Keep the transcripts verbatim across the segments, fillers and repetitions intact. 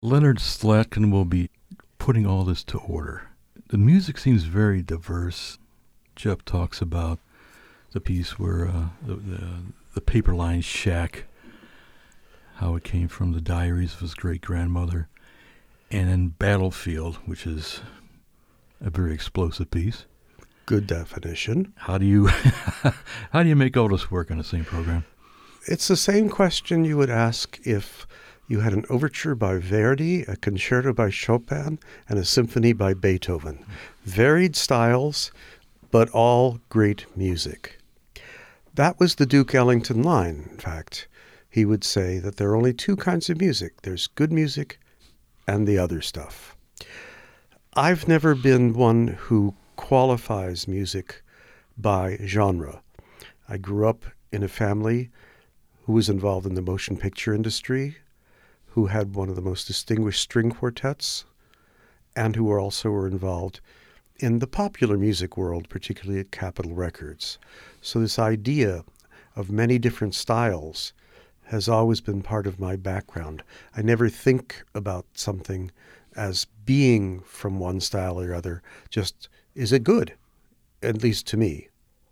Leonard Slatkin will be putting all this to order. The music seems very diverse. Jeff talks about the piece where uh, the, the the paper line shack, how it came from the diaries of his great grandmother, and then Battlefield, which is a very explosive piece. Good definition. How do you how do you make all this work on the same program? It's the same question you would ask if you had an overture by Verdi, a concerto by Chopin, and a symphony by Beethoven. Varied styles, but all great music. That was the Duke Ellington line, in fact. He would say that there are only two kinds of music. There's good music and the other stuff. I've never been one who qualifies music by genre. I grew up in a family who was involved in the motion picture industry, who had one of the most distinguished string quartets, and who were also were involved in the popular music world, particularly at Capitol Records. So this idea of many different styles has always been part of my background. I never think about something as being from one style or other. Just, is it good? At least to me.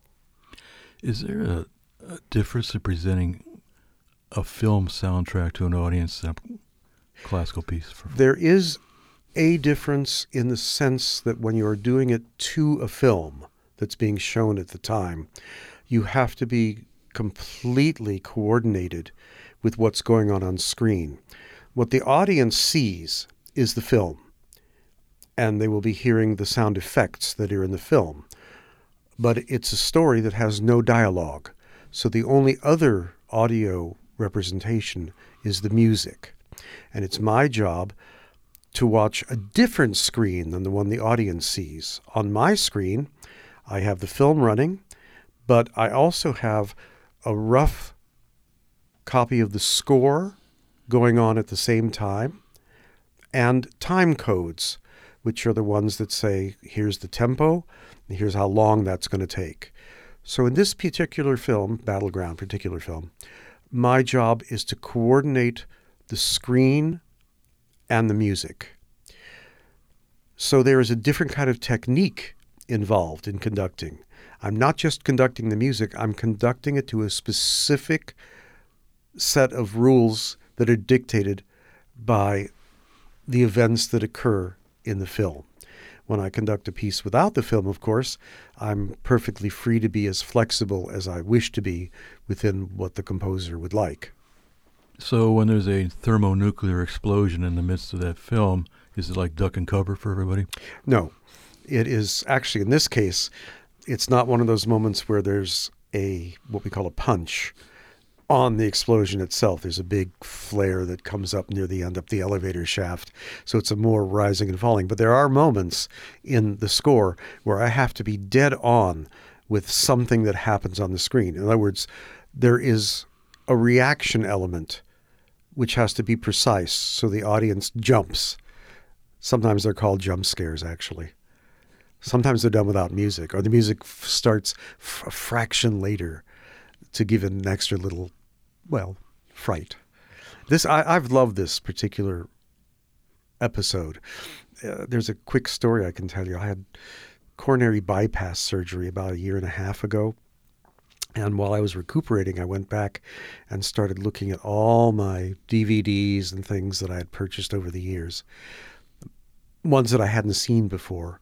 Is there a, a difference in presenting a film soundtrack to an audience and a classical piece? For There is a difference in the sense that when you're doing it to a film that's being shown at the time, you have to be completely coordinated with what's going on on screen. What the audience sees is the film, and they will be hearing the sound effects that are in the film. But it's a story that has no dialogue, so the only other audio representation is the music. And it's my job to watch a different screen than the one the audience sees. On my screen, I have the film running, but I also have a rough copy of the score going on at the same time, and time codes, which are the ones that say, here's the tempo, and here's how long that's going to take. So in this particular film, Battleground particular film, my job is to coordinate the screen and the music. So there is a different kind of technique involved in conducting. I'm not just conducting the music, I'm conducting it to a specific set of rules that are dictated by the events that occur in the film. When I conduct a piece without the film, of course, I'm perfectly free to be as flexible as I wish to be within what the composer would like. So when there's a thermonuclear explosion in the midst of that film, is it like duck and cover for everybody? No. It is actually, in this case, it's not one of those moments where there's a, what we call a punch on the explosion itself. There's a big flare that comes up near the end, up the elevator shaft. So it's a more rising and falling. But there are moments in the score where I have to be dead on with something that happens on the screen. In other words, there is a reaction element which has to be precise so the audience jumps. Sometimes they're called jump scares, actually. Sometimes they're done without music, or the music f- starts f- a fraction later to give it an extra little, well, fright. This I, I've loved this particular episode. Uh, there's a quick story I can tell you. I had coronary bypass surgery about a year and a half ago. And while I was recuperating, I went back and started looking at all my D V Ds and things that I had purchased over the years, ones that I hadn't seen before.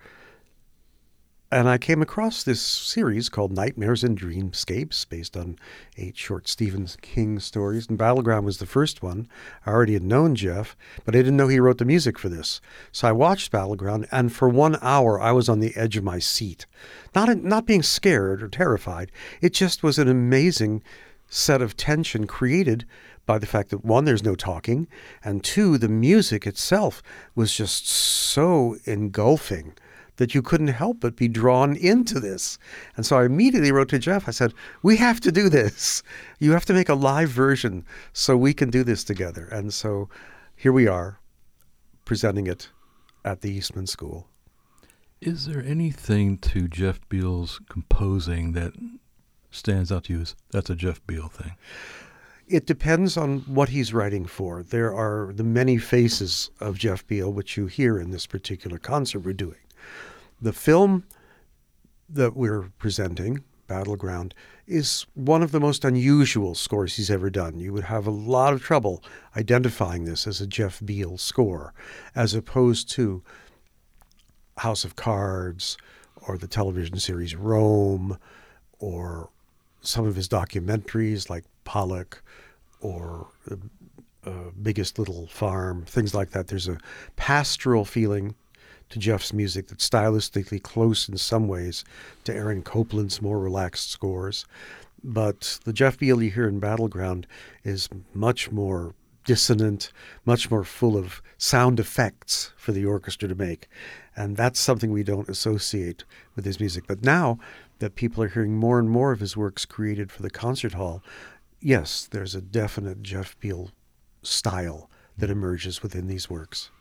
And I came across this series called Nightmares and Dreamscapes, based on eight short Stephen King stories. And Battleground was the first one. I already had known Jeff, but I didn't know he wrote the music for this. So I watched Battleground, and for one hour, I was on the edge of my seat. Not, not being scared or terrified. It just was an amazing set of tension created by the fact that, one, there's no talking, and two, the music itself was just so engulfing that you couldn't help but be drawn into this. And so I immediately wrote to Jeff. I said, we have to do this. You have to make a live version so we can do this together. And so here we are, presenting it at the Eastman School. Is there anything to Jeff Beal's composing that stands out to you as that's a Jeff Beal thing? It depends on what he's writing for. There are the many faces of Jeff Beal, which you hear in this particular concert we're doing. The film that we're presenting, Battleground, is one of the most unusual scores he's ever done. You would have a lot of trouble identifying this as a Jeff Beal score, as opposed to House of Cards or the television series Rome or some of his documentaries like Pollock or uh, Biggest Little Farm, things like that. There's a pastoral feeling to Jeff's music that's stylistically close in some ways to Aaron Copland's more relaxed scores. But the Jeff Beal you hear in Battleground is much more dissonant, much more full of sound effects for the orchestra to make. And that's something we don't associate with his music. But now that people are hearing more and more of his works created for the concert hall, yes, there's a definite Jeff Beal style that emerges within these works.